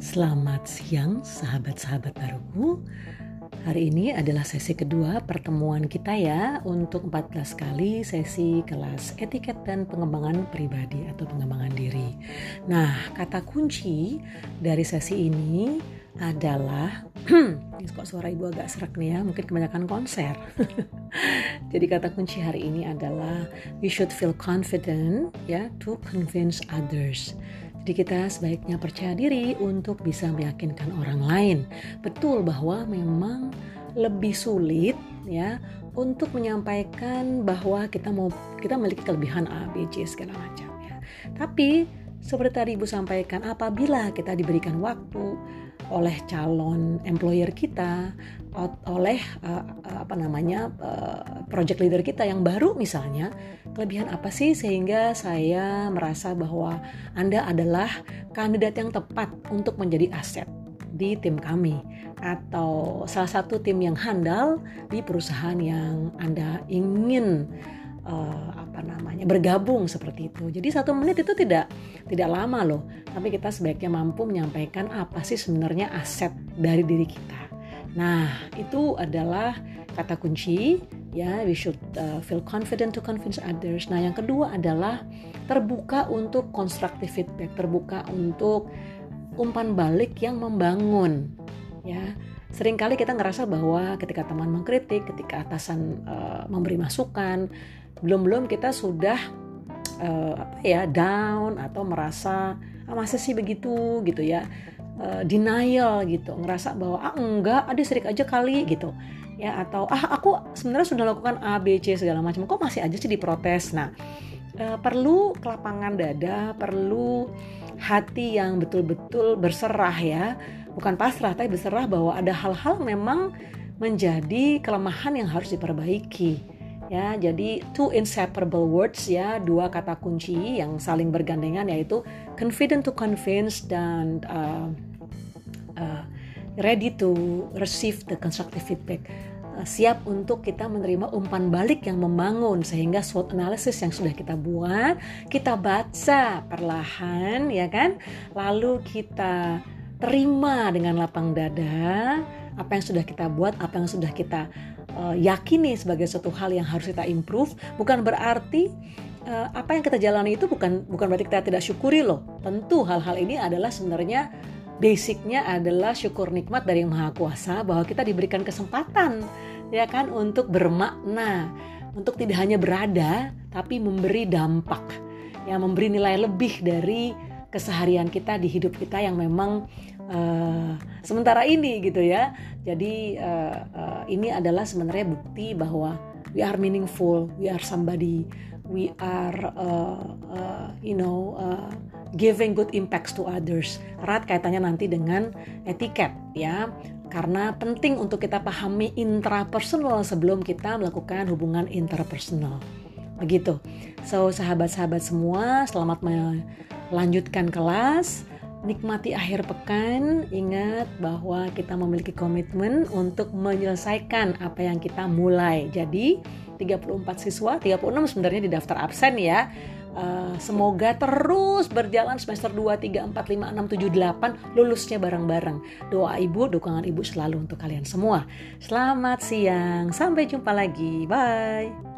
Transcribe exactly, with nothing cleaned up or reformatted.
Selamat siang sahabat-sahabat baruku. Hari ini adalah sesi kedua pertemuan kita ya untuk empat belas kali sesi kelas etiket dan pengembangan pribadi atau pengembangan diri. Nah, kata kunci dari sesi ini adalah ini kok suara ibu agak serak nih ya, mungkin kebanyakan konser. Jadi kata kunci hari ini adalah we should feel confident ya to convince others. Jadi kita sebaiknya percaya diri untuk bisa meyakinkan orang lain. Betul bahwa memang lebih sulit ya untuk menyampaikan bahwa kita mau kita memiliki kelebihan A, B, C segala macam ya. Tapi seperti tadi Ibu sampaikan, apabila kita diberikan waktu oleh calon employer kita, oleh uh, apa namanya uh, project leader kita yang baru misalnya, kelebihan apa sih sehingga saya merasa bahwa Anda adalah kandidat yang tepat untuk menjadi aset di tim kami atau salah satu tim yang handal di perusahaan yang Anda ingin uh, apa namanya bergabung seperti itu. Jadi satu menit itu tidak tidak lama loh, tapi kita sebaiknya mampu menyampaikan apa sih sebenarnya aset dari diri kita. Nah, itu adalah kata kunci ya, we should uh, feel confident to convince others. Nah, yang kedua adalah terbuka untuk constructive feedback, terbuka untuk umpan balik yang membangun ya. Seringkali kita ngerasa bahwa ketika teman mengkritik, ketika atasan uh, memberi masukan, belum-belum kita sudah uh, apa ya down atau merasa ah, masa sih begitu gitu ya. Uh, denial gitu, ngerasa bahwa ah enggak, ada serik aja kali gitu ya, atau ah aku sebenarnya sudah lakukan A, B, C segala macam, kok masih aja sih diprotes. Nah, uh, perlu kelapangan dada, perlu hati yang betul-betul berserah ya, bukan pasrah tapi berserah bahwa ada hal-hal memang menjadi kelemahan yang harus diperbaiki. Ya, jadi two inseparable words ya, dua kata kunci yang saling bergandengan yaitu confident to convince dan uh, uh, ready to receive the constructive feedback. Uh, siap untuk kita menerima umpan balik yang membangun sehingga SWOT analysis yang sudah kita buat, kita baca perlahan ya kan, lalu kita terima dengan lapang dada apa yang sudah kita buat, apa yang sudah kita uh, yakini sebagai suatu hal yang harus kita improve. Bukan berarti uh, apa yang kita jalani itu bukan bukan berarti kita tidak syukuri loh. Tentu hal-hal ini adalah sebenarnya basicnya adalah syukur nikmat dari Yang Maha Kuasa bahwa kita diberikan kesempatan ya kan untuk bermakna, untuk tidak hanya berada tapi memberi dampak, ya memberi nilai lebih dari keseharian kita di hidup kita yang memang Uh, sementara ini gitu ya. Jadi uh, uh, ini adalah sebenarnya bukti bahwa we are meaningful, we are somebody, we are uh, uh, you know uh, giving good impacts to others. Erat kaitannya nanti dengan etiket ya, karena penting untuk kita pahami intrapersonal sebelum kita melakukan hubungan interpersonal. Begitu. So sahabat-sahabat semua, selamat melanjutkan kelas. Nikmati akhir pekan, ingat bahwa kita memiliki komitmen untuk menyelesaikan apa yang kita mulai. Jadi tiga puluh empat siswa, tiga puluh enam sebenarnya di daftar absen ya. Uh, semoga terus berjalan semester dua, tiga, empat, lima, enam, tujuh, delapan, lulusnya bareng-bareng. Doa ibu, dukungan ibu selalu untuk kalian semua. Selamat siang, sampai jumpa lagi, bye.